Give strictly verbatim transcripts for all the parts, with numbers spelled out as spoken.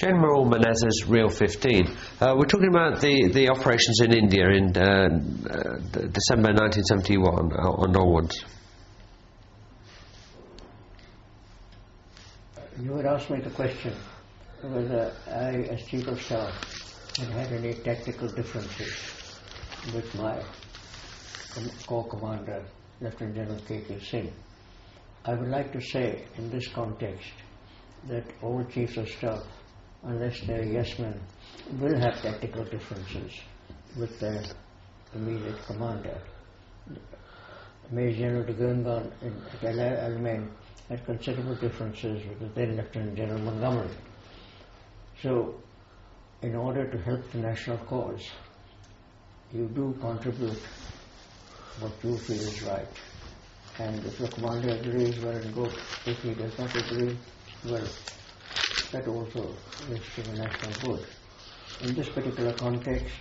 General Menezes Real fifteen. Uh, we're talking about the, the operations in India in uh, uh, December nineteen seventy-one and onwards. You had asked me the question whether I, as Chief of Staff, had had any tactical differences with my Corps Commander, Lieutenant General K K Singh. I would like to say in this context that all Chiefs of Staff, unless they're yes men, will have tactical differences with their immediate commander. Major General de Goongan at El Alamein had considerable differences with the then Lieutenant General Montgomery. So, in order to help the national cause, you do contribute what you feel is right. And if the commander agrees, well and good. If he does not agree, well, that also is to the national good. In this particular context,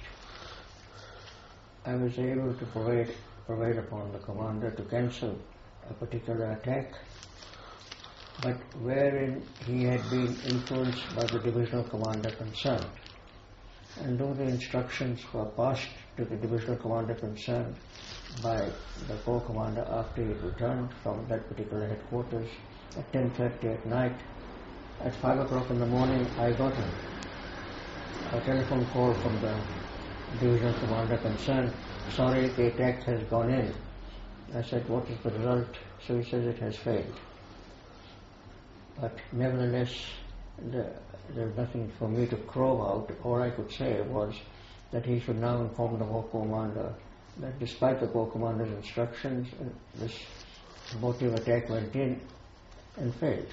I was able to provide, provide upon the commander to cancel a particular attack, but wherein he had been influenced by the divisional commander concerned. And though the instructions were passed to the divisional commander concerned by the Corps commander after he returned from that particular headquarters at ten thirty at night, at five o'clock in the morning I got a, a telephone call from the divisional commander concerned. Sorry, the attack has gone in. I said, what is the result? So he says it has failed. But nevertheless, the, there's nothing for me to crow out. All I could say was that he should now inform the Corps commander that despite the Corps commander's instructions, this abortive attack went in and failed.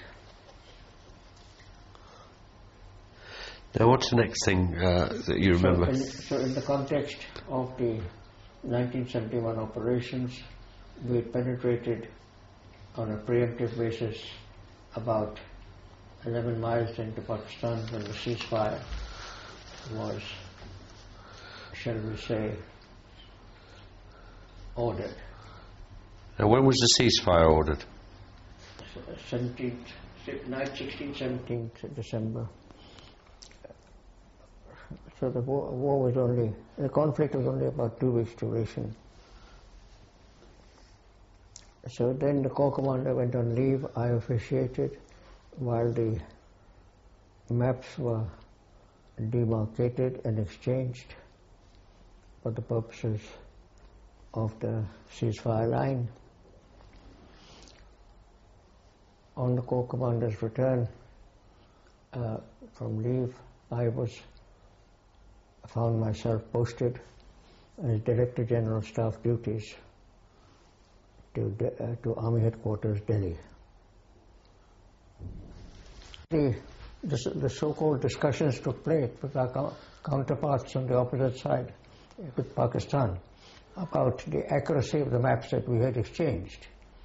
Now, what's the next thing uh, that you remember? So in, so in the context of the nineteen seventy-one operations, we had penetrated on a preemptive basis about eleven miles into Pakistan when the ceasefire was, shall we say, ordered. Now, when was the ceasefire ordered? seventeenth, night, sixteenth, seventeenth December. So the war, war was only, the conflict was only about two weeks duration. So then the Corps commander went on leave. I officiated while the maps were demarcated and exchanged for the purposes of the ceasefire line. On the Corps commander's return uh, from leave, I was found myself posted as Director General Staff Duties to, uh, to Army Headquarters, Delhi. The, the, the so-called discussions took place with our co counterparts on the opposite side, with Pakistan, about the accuracy of the maps that we had exchanged.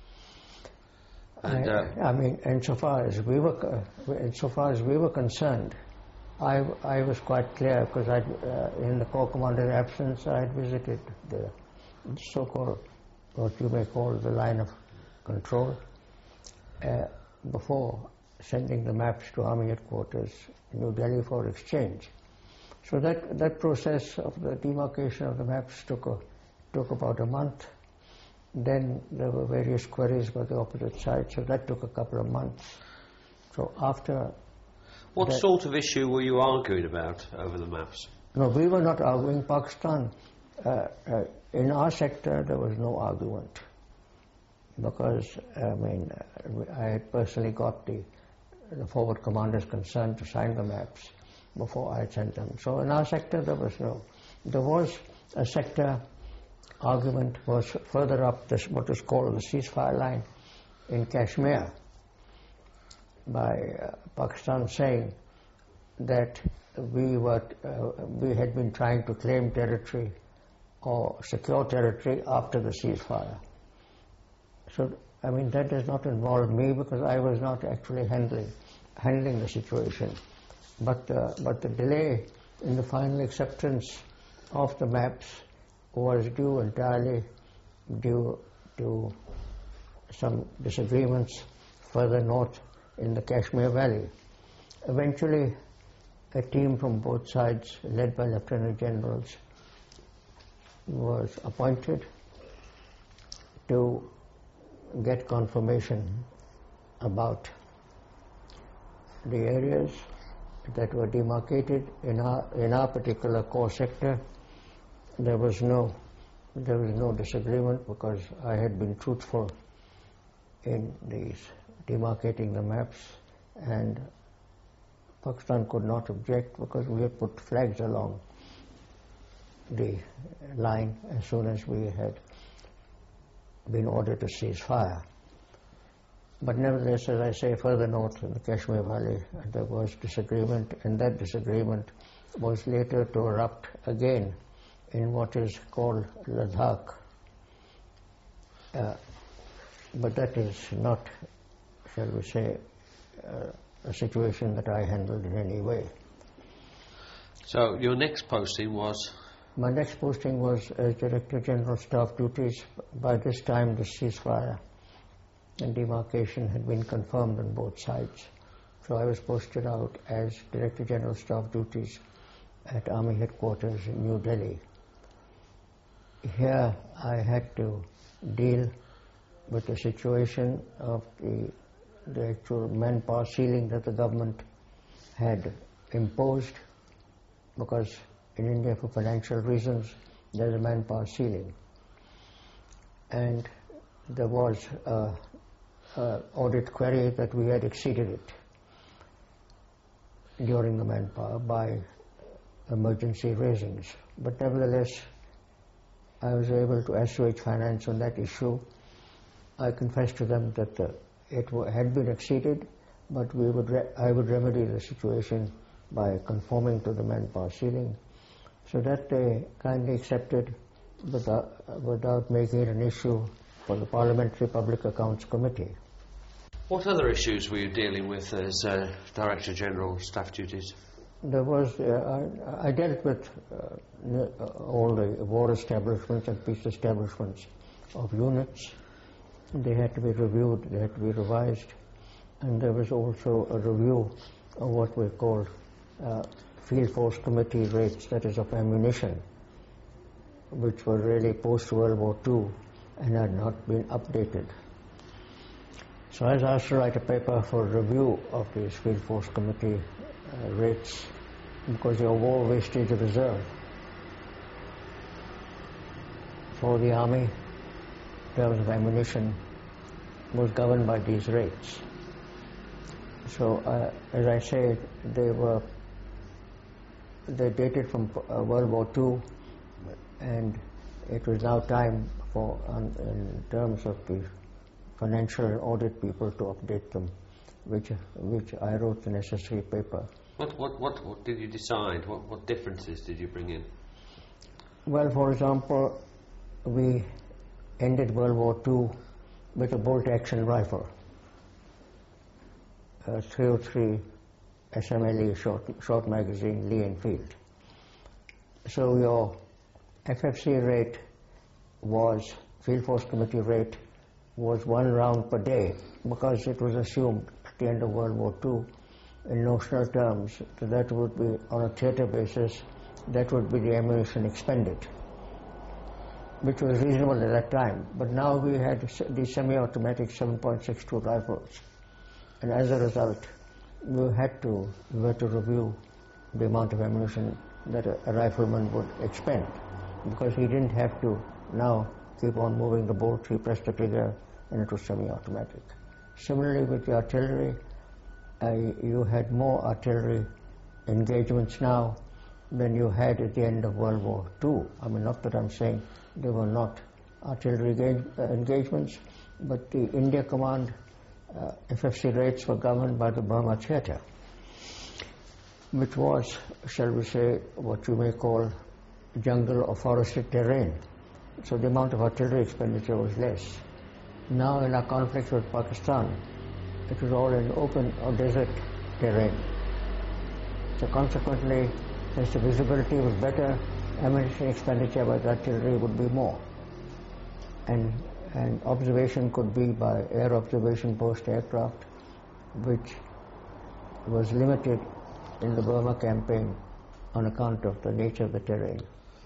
And, uh, I, I mean, insofar as we were, uh, insofar as we were concerned, I, I was quite clear because I, uh, in the Corps commander's absence, I had visited the so-called, what you may call the line of control, uh, before sending the maps to Army Headquarters in New Delhi for exchange. So that, that process of the demarcation of the maps took, a, took about a month. Then there were various queries by the opposite side, so that took a couple of months. So after... What that, sort of issue were you arguing about over the maps? No, we were not arguing Pakistan. Uh, uh, in our sector, there was no argument. Because, I mean, I had personally got the, the forward commander's consent to sign the maps before I had sent them. So in our sector, there was no. There was a sector argument was further up this, what is called the ceasefire line in Kashmir, by uh, Pakistan saying that we were uh, we had been trying to claim territory or secure territory after the ceasefire. So I mean that does not involve me because I was not actually handling handling the situation, but uh, but the delay in the final acceptance of the maps was due entirely due to some disagreements further north in the Kashmir Valley. Eventually, a team from both sides, led by Lieutenant Generals, was appointed to get confirmation about the areas that were demarcated in our in our particular core sector. There was no there was no disagreement because I had been truthful in these demarcating the maps, and Pakistan could not object because we had put flags along the line as soon as we had been ordered to cease fire. But nevertheless, as I say, further north in the Kashmir Valley, there was disagreement, and that disagreement was later to erupt again in what is called Ladakh. Uh, but that is not, shall we say, uh, a situation that I handled in any way. So your next posting was? My next posting was as Director General Staff Duties. By this time the ceasefire and demarcation had been confirmed on both sides. So I was posted out as Director General Staff Duties at Army Headquarters in New Delhi. Here I had to deal with the situation of the, the actual manpower ceiling that the government had imposed, because in India, for financial reasons, there is a manpower ceiling. And there was a, a audit query that we had exceeded it during the manpower by emergency raisings. But nevertheless, I was able to assuage finance on that issue. I confessed to them that uh, it w had been exceeded, but we would re I would remedy the situation by conforming to the manpower ceiling. So that they kindly accepted without, without making it an issue for the Parliamentary Public Accounts Committee. What other issues were you dealing with as uh, Director General Staff Duties? There was, uh, I, I dealt with uh, all the war establishments and peace establishments of units. They had to be reviewed, they had to be revised, and there was also a review of what we called uh, Field Force Committee rates, that is of ammunition, which were really post-World War Two and had not been updated. So I was asked to write a paper for review of these Field Force Committee uh, rates, because your war wastage reserve for the Army in terms of ammunition was governed by these rates. So uh, as I said, they were they dated from uh, World War Two, and it was now time for, um, in terms of the financial and audit people, to update them, which which I wrote the necessary paper. What what what, what did you decide? What what differences did you bring in? Well, for example, we ended World War Two with a bolt-action rifle, a three oh three S M L E short, short magazine Lee Enfield. So your F F C rate was, Field Force Committee rate, was one round per day, because it was assumed at the end of World War Two, in notional terms, that, that would be, on a theatre basis, that would be the ammunition expended, which was reasonable at that time. But now we had the semi-automatic seven point six two rifles, and as a result, we had to, we had to review the amount of ammunition that a, a rifleman would expend, because he didn't have to now keep on moving the bolt. He pressed the trigger and it was semi-automatic. Similarly with the artillery, uh, you had more artillery engagements now than you had at the end of World War Two. I mean, not that I'm saying they were not artillery engage, uh, engagements, but the India Command uh, F F C rates were governed by the Burma Theatre, which was, shall we say, what you may call jungle or forested terrain. So the amount of artillery expenditure was less. Now in our conflict with Pakistan, it was all in open or desert terrain. So consequently, since the visibility was better, ammunition expenditure by the artillery would be more. And, and observation could be by air observation post aircraft, which was limited in the Burma campaign on account of the nature of the terrain.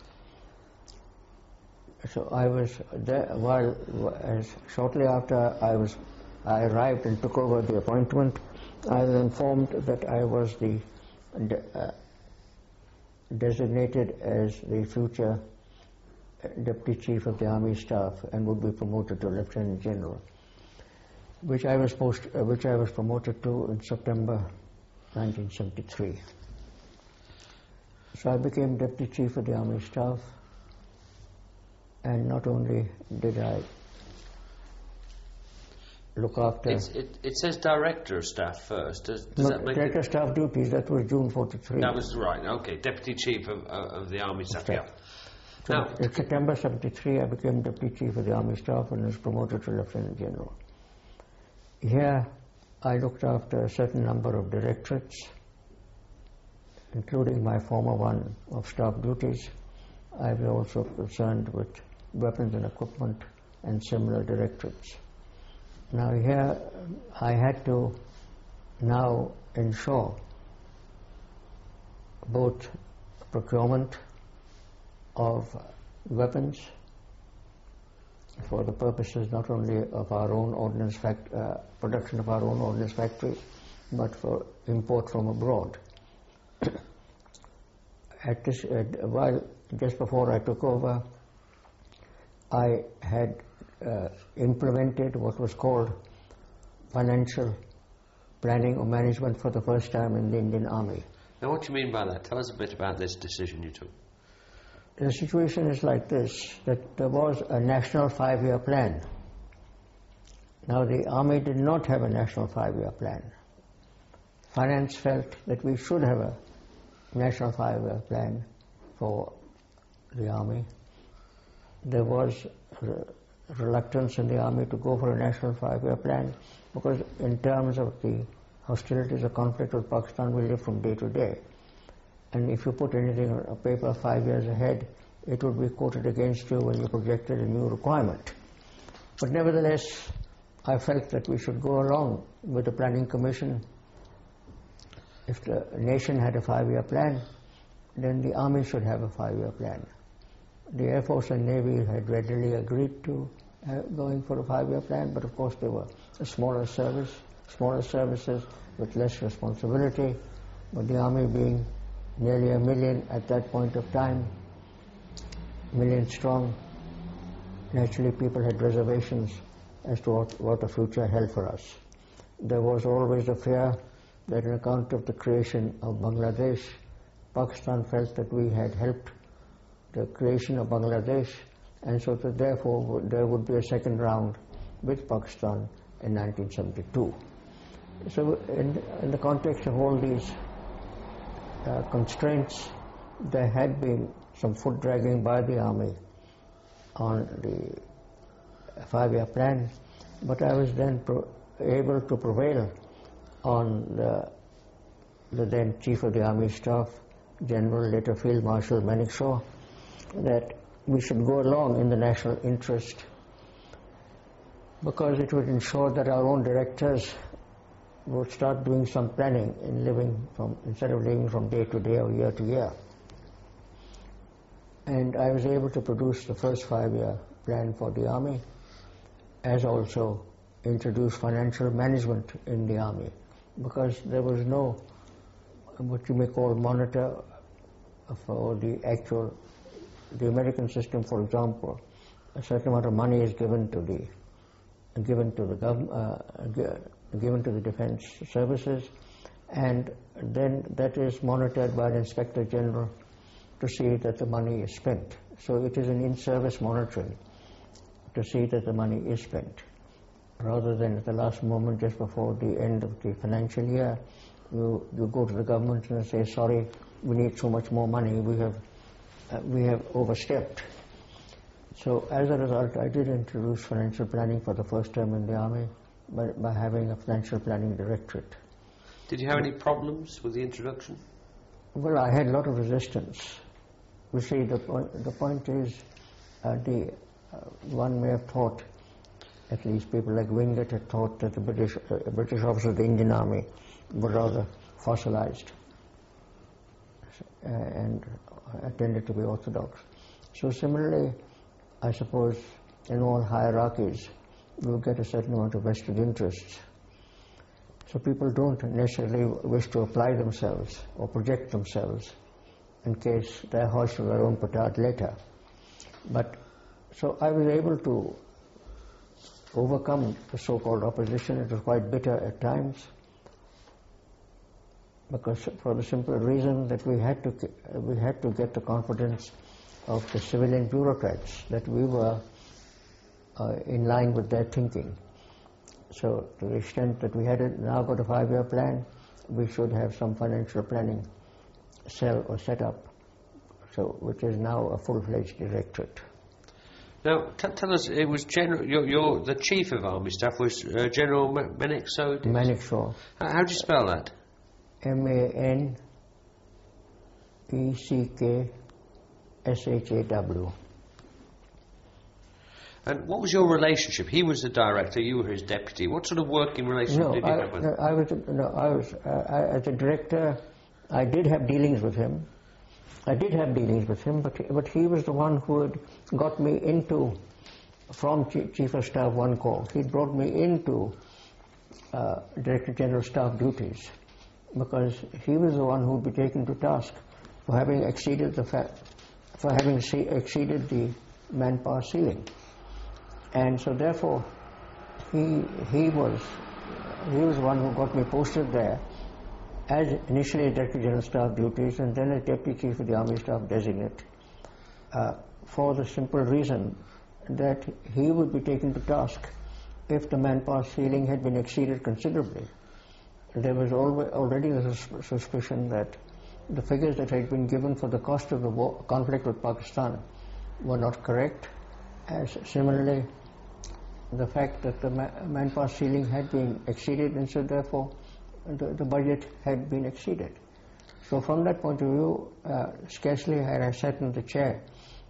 So I was there while, as shortly after I was, I arrived and took over the appointment, I was informed that I was the de uh, designated as the future Deputy Chief of the Army Staff and would be promoted to Lieutenant General, which I was post, uh, which I was promoted to in September nineteen seventy-three. So I became Deputy Chief of the Army Staff, and not only did I look after... It's, it, it says Director of Staff first. Does, does no, that make Director it... of Staff duties, that was June forty-three. That was right, okay. Deputy Chief of, uh, of the Army Staff, yeah. So now, in September seventy-three, I became Deputy Chief of the Army Staff and was promoted to Lieutenant General. Here, I looked after a certain number of directorates, including my former one of staff duties. I was also concerned with weapons and equipment and similar directorates. Now here, I had to now ensure both procurement of weapons for the purposes not only of our own ordnance fact, uh, production of our own ordnance factories, but for import from abroad. At this, uh, while just before I took over, I had uh, implemented what was called financial planning or management for the first time in the Indian Army. Now, what do you mean by that? Tell us a bit about this decision you took. The situation is like this, that there was a national five-year plan. Now, the Army did not have a national five-year plan. Finance felt that we should have a national five-year plan for the Army. There was re reluctance in the Army to go for a national five-year plan because in terms of the hostilities or conflict with Pakistan, we live from day to day. And if you put anything on a paper five years ahead, it would be quoted against you when you projected a new requirement. But nevertheless, I felt that we should go along with the Planning Commission. If the nation had a five-year plan, then the Army should have a five-year plan. The Air Force and Navy had readily agreed to uh, going for a five-year plan, but of course they were a smaller service, smaller services with less responsibility, but the Army being nearly a million at that point of time, million strong, naturally people had reservations as to what, what the future held for us. There was always a fear that on account of the creation of Bangladesh, Pakistan felt that we had helped the creation of Bangladesh, and so that therefore there would be a second round with Pakistan in nineteen seventy-two. So in, in the context of all these uh, constraints, there had been some foot dragging by the Army on the five-year plan, but I was then pro able to prevail on the, the then Chief of the Army Staff, General, later Field Marshal Manekshaw, that we should go along in the national interest because it would ensure that our own directors would start doing some planning in living from, instead of living from day to day or year to year. And I was able to produce the first five-year plan for the Army, as also introduce financial management in the Army, because there was no, what you may call, monitor for the actual, the American system, for example. A certain amount of money is given to the, given to the government, uh, given to the defense services, and then that is monitored by the Inspector General to see that the money is spent. So it is an in-service monitoring to see that the money is spent, rather than at the last moment, just before the end of the financial year, you, you go to the government and say, sorry, we need so much more money, we have, uh, we have overstepped. So as a result, I did introduce financial planning for the first time in the Army by, by having a financial planning directorate. Did you have any problems with the introduction? Well, I had a lot of resistance. You see, the point, the point is, uh, the, uh, one may have thought, at least people like Wingate had thought, that the British, uh, British officers of the Indian Army were rather fossilized. uh, and I tended to be orthodox. So similarly, I suppose in all hierarchies, you get a certain amount of vested interests. So people don't necessarily wish to apply themselves or project themselves in case they're hoist on their own petard later. But so I was able to overcome the so-called opposition. It was quite bitter at times, because for the simple reason that we had to we had to get the confidence of the civilian bureaucrats that we were uh, in line with their thinking. So to the extent that we had now got a five-year plan, we should have some financial planning cell or set up, so which is now a full-fledged directorate. Now, t tell us, it was General. You're, you're the chief of army staff was uh, General Maneck Shaw. Maneck Shaw. How, how do you spell that? M A N E C K S H A W. And what was your relationship? He was the director, you were his deputy. What sort of working relationship no, did you I, have with no, him? I was, no, I was, uh, I, as a director, I did have dealings with him. I did have dealings with him, but, but he was the one who had got me into, from Chief, Chief of Staff One Corps, he brought me into uh, Director General Staff duties, because he was the one who would be taken to task for having exceeded the fa for having exceeded the manpower ceiling. And so therefore, he, he was he was the one who got me posted there as initially Director General Staff duties and then as Deputy Chief of the Army Staff Designate, uh, for the simple reason that he would be taken to task if the manpower ceiling had been exceeded considerably. There was already the suspicion that the figures that had been given for the cost of the war, conflict with Pakistan were not correct. As similarly, the fact that the ma manpower ceiling had been exceeded, and so therefore the, the budget had been exceeded. So from that point of view, uh, scarcely had I sat in the chair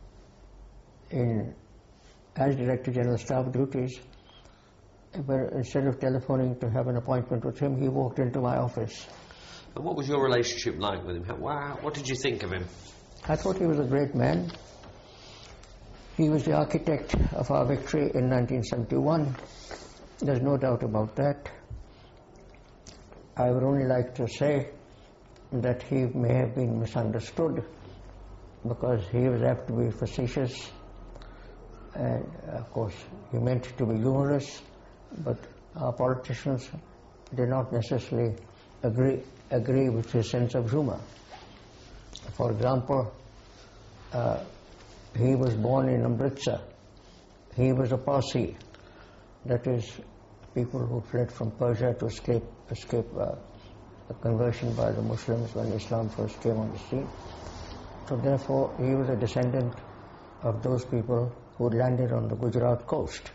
in as Director General Staff duties, but instead of telephoning to have an appointment with him, he walked into my office. And what was your relationship like with him? How, wow, what did you think of him? I thought he was a great man. He was the architect of our victory in nineteen seventy-one. There's no doubt about that. I would only like to say that he may have been misunderstood, because he was apt to be facetious, and of course he meant to be humorous, but our politicians did not necessarily agree agree with his sense of humor. For example, uh, he was born in Amritsar. He was a Parsi, that is, people who fled from Persia to escape escape uh, a conversion by the Muslims when Islam first came on the scene. So therefore, he was a descendant of those people who landed on the Gujarat coast.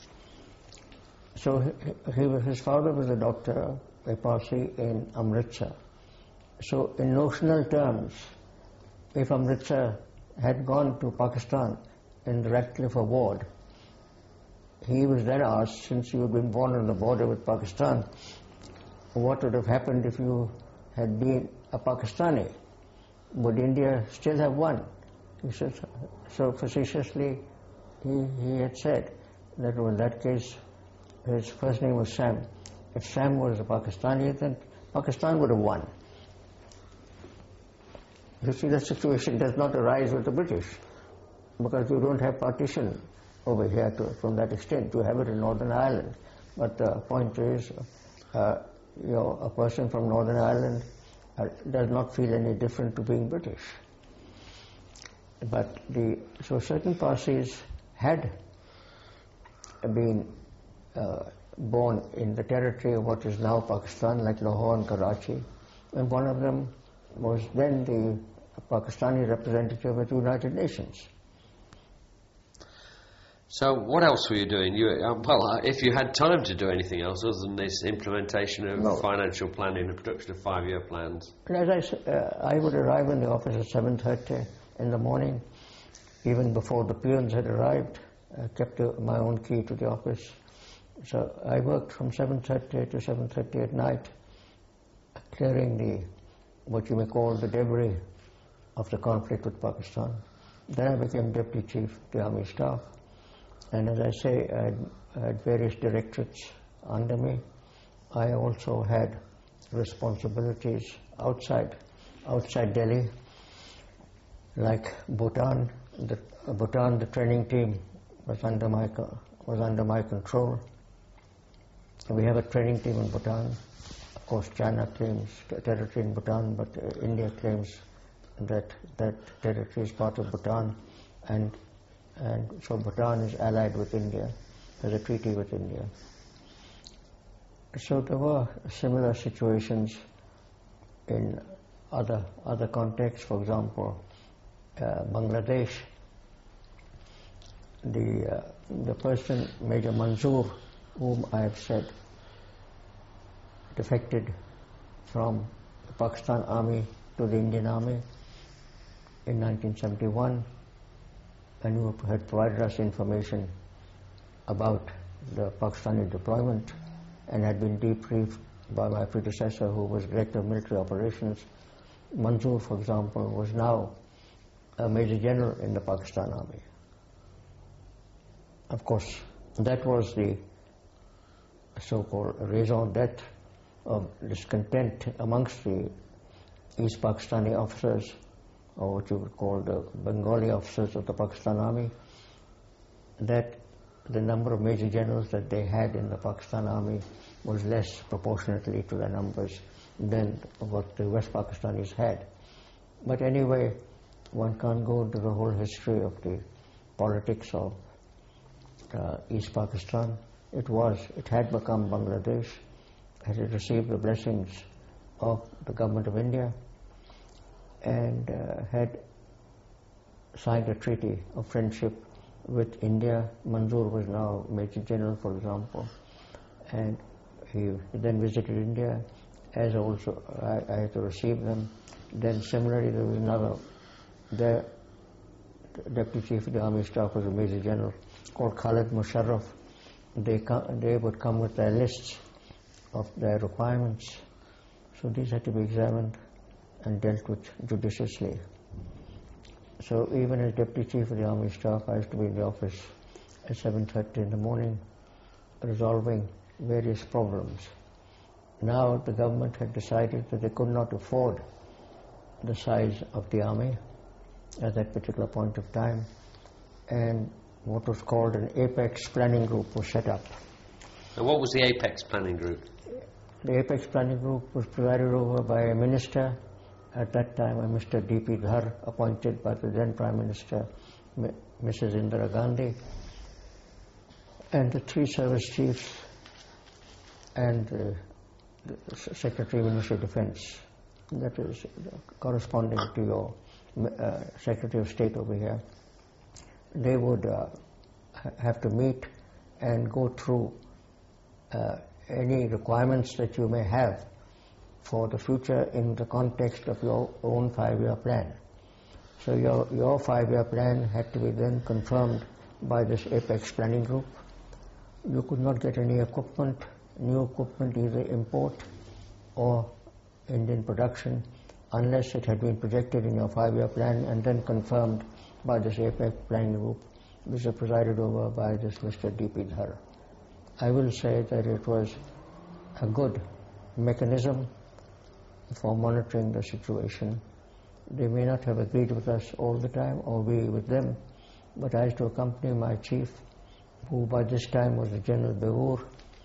So he, he, his father was a doctor, a Parsi in Amritsar. So in notional terms, if Amritsar had gone to Pakistan in the Radcliffe Award, he was then asked, since you had been born on the border with Pakistan, what would have happened if you had been a Pakistani? Would India still have won? He said, so facetiously he, he had said that in that case his first name was Sam. If Sam was a Pakistani, then Pakistan would have won. You see, that situation does not arise with the British, because you don't have partition over here to, from that extent. You have it in Northern Ireland. But the point is, uh, you know, a person from Northern Ireland uh, does not feel any different to being British. But the, so certain Parsis had been uh, born in the territory of what is now Pakistan, like Lahore and Karachi, and one of them was then the Pakistani representative at the United Nations. So what else were you doing? You, uh, well, uh, if you had time to do anything else other than this implementation of no. financial planning, the production of five-year plans? And as I, uh, I would arrive in the office at seven thirty in the morning, even before the peons had arrived. I kept uh, my own key to the office. So I worked from seven thirty to seven thirty at night, clearing the, what you may call the debris of the conflict with Pakistan. Then I became Deputy Chief of the Army Staff, and as I say, I had, I had various directorates under me. I also had responsibilities outside, outside Delhi, like Bhutan. The, uh, Bhutan, the training team was under my co- was under my control. We have a training team in Bhutan. Of course, China claims territory in Bhutan, but uh, India claims that that territory is part of Bhutan, and and so Bhutan is allied with India. There's a treaty with India. So there were similar situations in other other contexts. For example, uh, Bangladesh. The uh, the person, Major Manzoor, whom I have said defected from the Pakistan Army to the Indian Army in nineteen seventy-one, and who had provided us information about the Pakistani deployment and had been debriefed by my predecessor, who was Director of Military Operations. Manzoor, for example, was now a Major General in the Pakistan Army. Of course, that was the so-called raison d'etre of discontent amongst the East Pakistani officers, or what you would call the Bengali officers of the Pakistan Army, that the number of Major Generals that they had in the Pakistan Army was less proportionately to the numbers than what the West Pakistanis had. But anyway, one can't go into the whole history of the politics of uh, East Pakistan. It was, it had become Bangladesh, it had received the blessings of the government of India, and uh, had signed a treaty of friendship with India. Manzoor was now Major General, for example, and he then visited India, as also I, I had to receive them. Then similarly there was another, the Deputy Chief of the Army Staff was a Major General called Khalid Musharraf. They, they would come with their lists of their requirements, so these had to be examined and dealt with judiciously. So even as Deputy Chief of the Army Staff, I used to be in the office at seven thirty in the morning resolving various problems. Now the government had decided that they could not afford the size of the army at that particular point of time, and what was called an Apex Planning Group was set up. And what was the Apex Planning Group? The Apex Planning Group was presided over by a minister, at that time a Mister D P Dhar, appointed by the then Prime Minister Missus Indira Gandhi, and the three service chiefs and uh, the Secretary of Ministry of Defence, that is corresponding to your uh, Secretary of State over here. They would uh, have to meet and go through uh, any requirements that you may have for the future in the context of your own five-year plan. So your, your five-year plan had to be then confirmed by this Apex Planning Group. You could not get any equipment, new equipment, either import or Indian production, unless it had been projected in your five-year plan and then confirmed by this Apex Planning Group, which was presided over by this Mister D P Dhar. I will say that it was a good mechanism for monitoring the situation. They may not have agreed with us all the time, or we with them, but I used to accompany my chief, who by this time was the General Behur.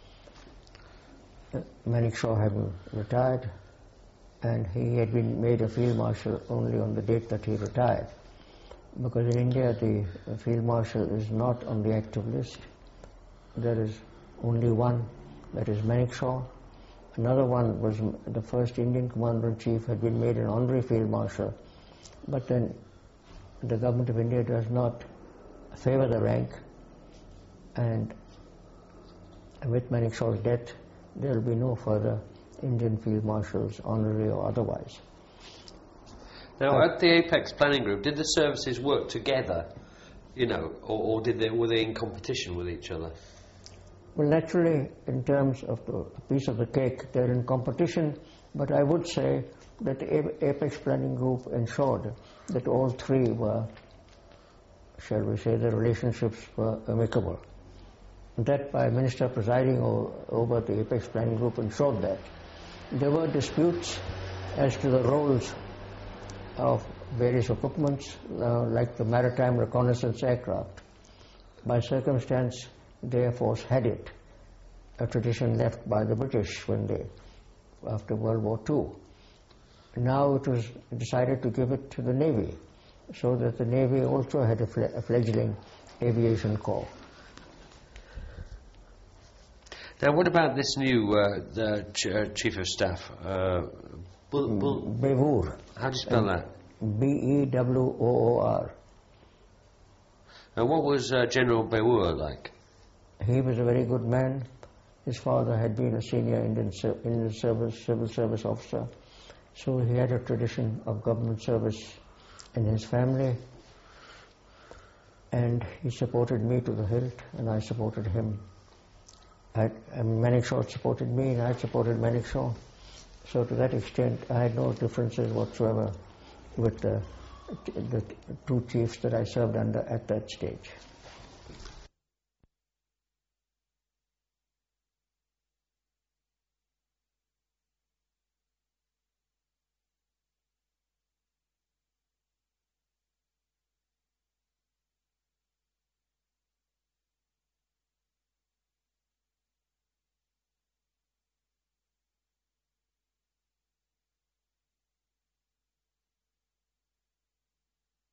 Manekshaw had retired, and he had been made a field marshal only on the date that he retired, because in India the field marshal is not on the active list. There is only one, that is Manekshaw. Another one was the first Indian Commander-in-Chief, had been made an honorary field marshal, but then the government of India does not favor the rank, and with Manekshaw's death there will be no further Indian field marshals, honorary or otherwise. Now, uh, at the Apex Planning Group, did the services work together, you know, or, or did they, were they in competition with each other? Well, naturally, in terms of the piece of the cake, they're in competition, but I would say that the Apex Planning Group ensured that all three were, shall we say, the relationships were amicable. That Prime Minister presiding over the Apex Planning Group ensured that. There were disputes as to the roles of various equipments, uh, like the maritime reconnaissance aircraft. By circumstance, the Air Force had it, a tradition left by the British when they, after World War Two. Now it was decided to give it to the Navy, so that the Navy also had a, fle a fledgling aviation corps. Now, what about this new uh, the ch uh, Chief of Staff? Uh, Bull, Bull, Bevoor. How do you spell that? B E W O O R. And what was uh, General Bevoor like? He was a very good man. His father had been a senior Indian, Indian service, civil service officer, so he had a tradition of government service in his family, and he supported me to the hilt, and I supported him. I, Manekshaw supported me, and I supported Manekshaw. So to that extent, I had no differences whatsoever with the, the two chiefs that I served under at that stage.